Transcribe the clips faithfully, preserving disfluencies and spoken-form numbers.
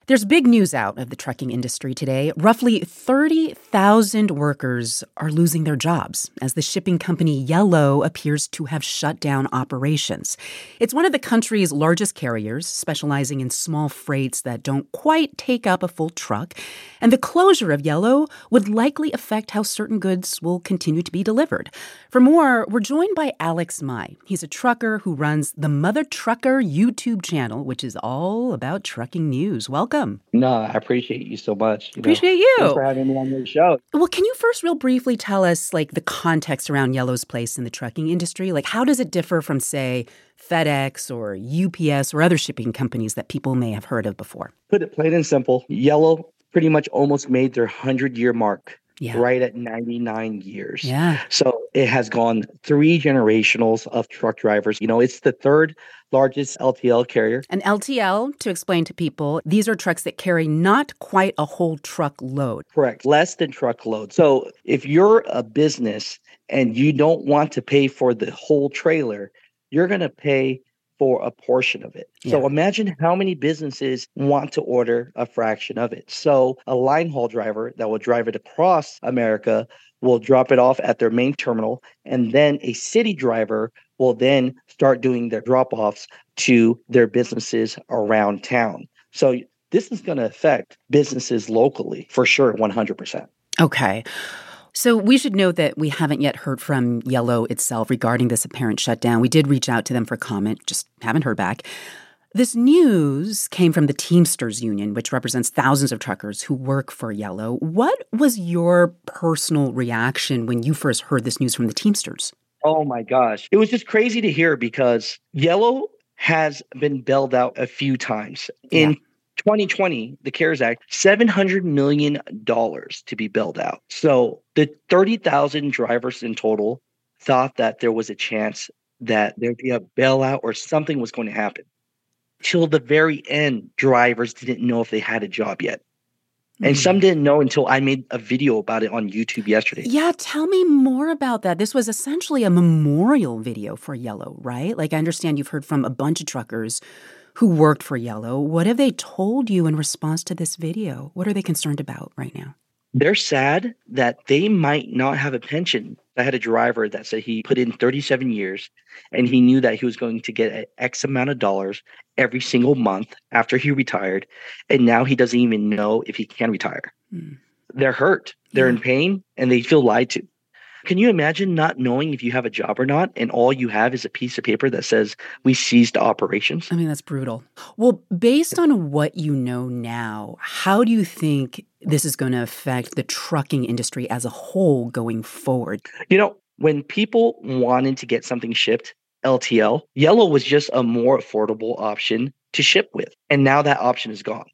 There's big news out of the trucking industry today. Roughly thirty thousand workers are losing their jobs as the shipping company Yellow appears to have shut down operations. It's one of the country's largest carriers, specializing in small freights that don't quite take up a full truck. And the closure of Yellow would likely affect how certain goods will continue to be delivered. For more, we're joined by Alex Mai. He's a trucker who runs the Mother Trucker YouTube channel, which is all about trucking news. Welcome. No, I appreciate you so much. You appreciate know, you. Thanks for having me on your show. Well, can you first real briefly tell us, like, the context around Yellow's place in the trucking industry? Like, how does it differ from, say, FedEx or U P S or other shipping companies that people may have heard of before? Put it plain and simple. Yellow pretty much almost made their hundred-year mark. Yeah. Right at ninety-nine years. Yeah. So it has gone three generationals of truck drivers. You know, it's the third largest L T L carrier. An L T L, to explain to people, these are trucks that carry not quite a whole truckload. Correct. Less than truckload. So if you're a business and you don't want to pay for the whole trailer, you're going to pay for a portion of it. Yeah. So imagine how many businesses want to order a fraction of it. So a line haul driver that will drive it across America will drop it off at their main terminal, and then a city driver will then start doing their drop-offs to their businesses around town. So this is going to affect businesses locally for sure, one hundred percent. Okay. So we should note that we haven't yet heard from Yellow itself regarding this apparent shutdown. We did reach out to them for comment, just haven't heard back. This news came from the Teamsters Union, which represents thousands of truckers who work for Yellow. What was your personal reaction when you first heard this news from the Teamsters? Oh my gosh. It was just crazy to hear because Yellow has been bailed out a few times. In yeah. twenty twenty, the CARES Act, seven hundred million dollars to be bailed out. So the thirty thousand drivers in total thought that there was a chance that there'd be a bailout or something was going to happen. Till the very end, drivers didn't know if they had a job yet. And mm. some didn't know until I made a video about it on YouTube yesterday. Yeah, tell me more about that. This was essentially a memorial video for Yellow, right? Like, I understand you've heard from a bunch of truckers who worked for Yellow. What have they told you in response to this video? What are they concerned about right now? They're sad that they might not have a pension. I had a driver that said he put in thirty-seven years and he knew that he was going to get X amount of dollars every single month after he retired. And now he doesn't even know if he can retire. Hmm. They're hurt. They're yeah. in pain and they feel lied to. Can you imagine not knowing if you have a job or not, and all you have is a piece of paper that says, we ceased operations? I mean, that's brutal. Well, based on what you know now, how do you think this is going to affect the trucking industry as a whole going forward? You know, when people wanted to get something shipped, L T L, Yellow was just a more affordable option to ship with. And now that option is gone.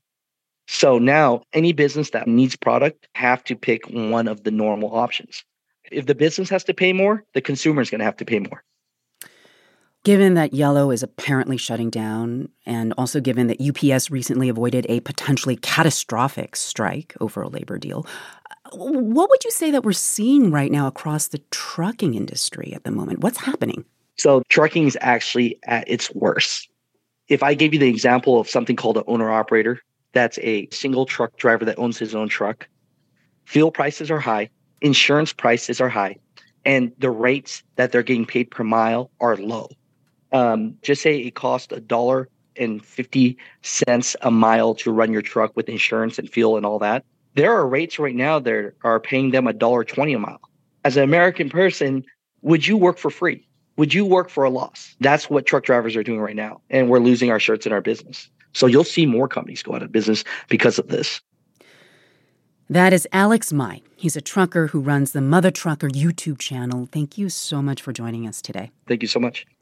So now any business that needs product have to pick one of the normal options. If the business has to pay more, the consumer is going to have to pay more. Given that Yellow is apparently shutting down, and also given that U P S recently avoided a potentially catastrophic strike over a labor deal, what would you say that we're seeing right now across the trucking industry at the moment? What's happening? So trucking is actually at its worst. If I gave you the example of something called an owner-operator, that's a single truck driver that owns his own truck. Fuel prices are high. Insurance prices are high, and the rates that they're getting paid per mile are low. Um, just say it costs a dollar and fifty cents a mile to run your truck with insurance and fuel and all that. There are rates right now that are paying them a dollar twenty a mile. As an American person, would you work for free? Would you work for a loss? That's what truck drivers are doing right now, and we're losing our shirts in our business. So you'll see more companies go out of business because of this. That is Alex Mai. He's a trucker who runs the Mother Trucker YouTube channel. Thank you so much for joining us today. Thank you so much.